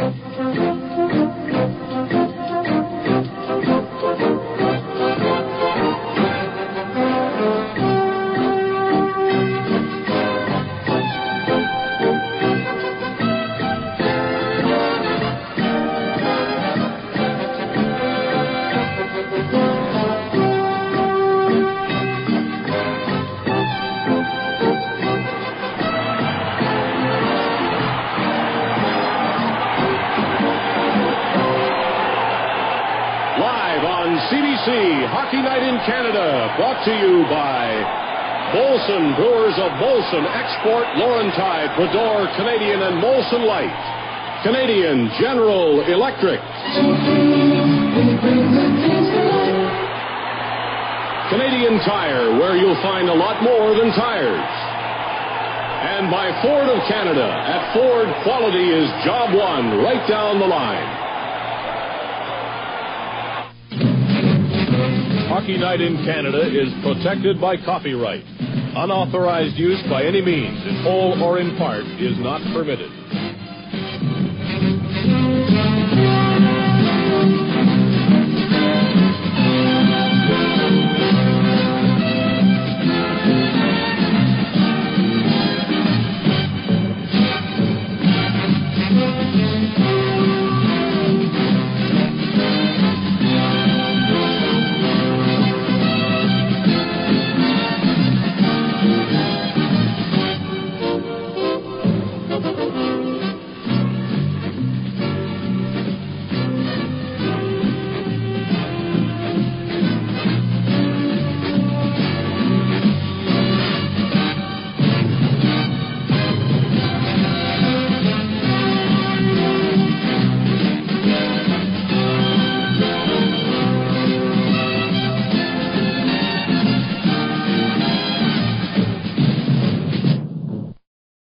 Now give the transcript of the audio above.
CBC Hockey Night in Canada, brought to you by Molson Brewers of Molson Export, Laurentide, Brador, Canadian, and Molson Light. Canadian General Electric. Canadian Tire, where you'll find a lot more than tires. And by Ford of Canada. At Ford, quality is job one, right down the line. Hockey Night in Canada is protected by copyright. Unauthorized use by any means, in whole or in part, is not permitted.